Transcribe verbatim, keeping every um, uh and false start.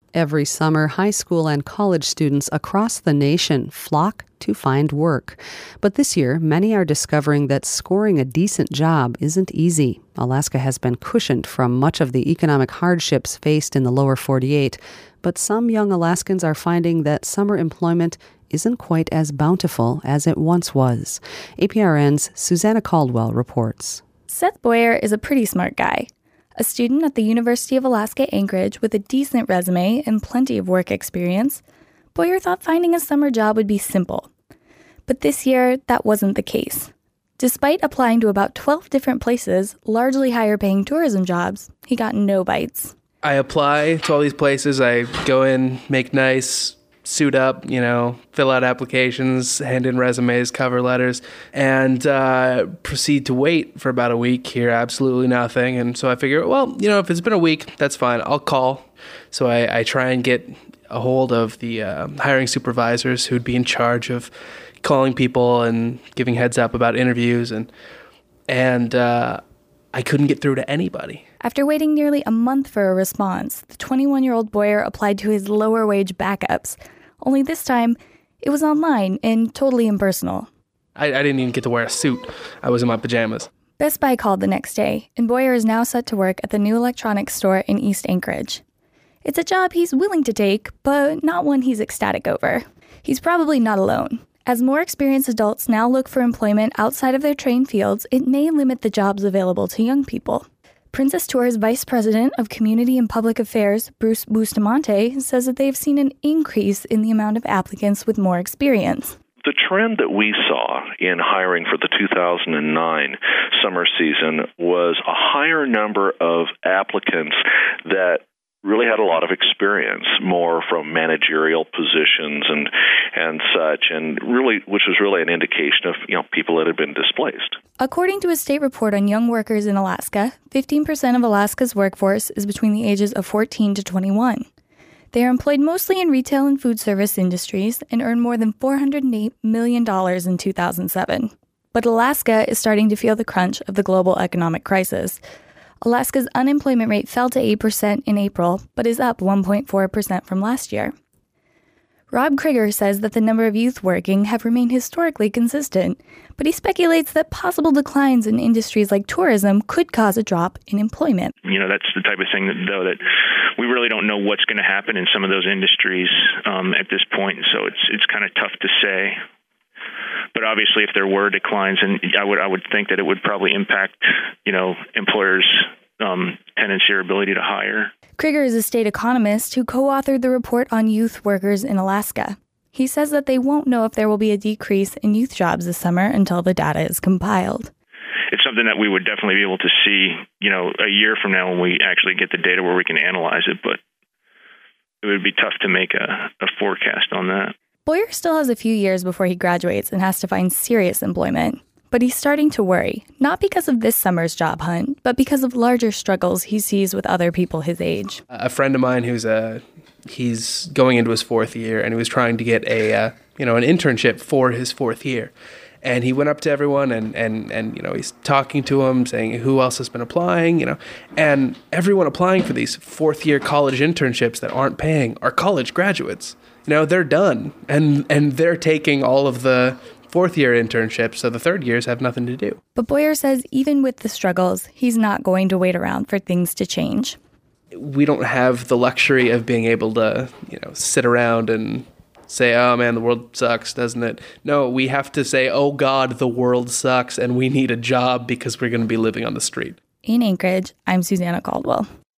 Every summer, high school and college students across the nation flock to find work. But this year, many are discovering that scoring a decent job isn't easy. Alaska has been cushioned from much of the economic hardships faced in the lower forty-eight, but some young Alaskans are finding that summer employment isn't quite as bountiful as it once was. A P R N's Susanna Caldwell reports. Seth Boyer is a pretty smart guy. A student at the University of Alaska Anchorage with a decent resume and plenty of work experience, Boyer thought finding a summer job would be simple. But this year, that wasn't the case. Despite applying to about twelve different places, largely higher-paying tourism jobs, he got no bites. I apply to all these places. I go in, make nice, suit up, you know, fill out applications, hand in resumes, cover letters, and uh, proceed to wait for about a week, hear absolutely nothing. And so I figure, well, you know, if it's been a week, that's fine. I'll call. So I, I try and get a hold of the uh, hiring supervisors who'd be in charge of calling people and giving heads up about interviews. And, and uh, I couldn't get through to anybody. After waiting nearly a month for a response, the twenty-one-year-old Boyer applied to his lower-wage backups. Only this time, it was online and totally impersonal. I, I didn't even get to wear a suit. I was in my pajamas. Best Buy called the next day, and Boyer is now set to work at the new electronics store in East Anchorage. It's a job he's willing to take, but not one he's ecstatic over. He's probably not alone. As more experienced adults now look for employment outside of their trained fields, it may limit the jobs available to young people. Princess Tours Vice President of Community and Public Affairs, Bruce Bustamante, says that they've seen an increase in the amount of applicants with more experience. The trend that we saw in hiring for the two thousand nine summer season was a higher number of applicants that really had a lot of experience, more from managerial positions and and such, and really, which was really an indication of, you know, people that had been displaced. According to a state report on young workers in Alaska, fifteen percent of Alaska's workforce is between the ages of fourteen to twenty-one. They are employed mostly in retail and food service industries and earn more than four hundred eight million dollars in two thousand seven. But Alaska is starting to feel the crunch of the global economic crisis. Alaska's unemployment rate fell to eight percent in April, but is up one point four percent from last year. Rob Krieger says that the number of youth working have remained historically consistent, but he speculates that possible declines in industries like tourism could cause a drop in employment. You know, that's the type of thing that, though, that we really don't know what's going to happen in some of those industries um, at this point, so it's it's kind of tough to say. But obviously, if there were declines, and I would I would think that it would probably impact, you know, employers' um, tendency or ability to hire. Krieger is a state economist who co-authored the report on youth workers in Alaska. He says that they won't know if there will be a decrease in youth jobs this summer until the data is compiled. It's something that we would definitely be able to see, you know, a year from now when we actually get the data where we can analyze it, but it would be tough to make a, a forecast on that. Boyer still has a few years before he graduates and has to find serious employment. But he's starting to worry, not because of this summer's job hunt, but because of larger struggles he sees with other people his age. A friend of mine who's a, he's going into his fourth year, and he was trying to get a, uh, you know, an internship for his fourth year. And he went up to everyone and, and, and, you know, he's talking to them, saying who else has been applying, you know. And everyone applying for these fourth-year college internships that aren't paying are college graduates. You know, they're done, and, and they're taking all of the fourth-year internships, so the third years have nothing to do. But Boyer says even with the struggles, he's not going to wait around for things to change. We don't have the luxury of being able to, you know, sit around and say, oh man, the world sucks, doesn't it? No, we have to say, oh God, the world sucks, and we need a job because we're going to be living on the street. In Anchorage, I'm Susanna Caldwell.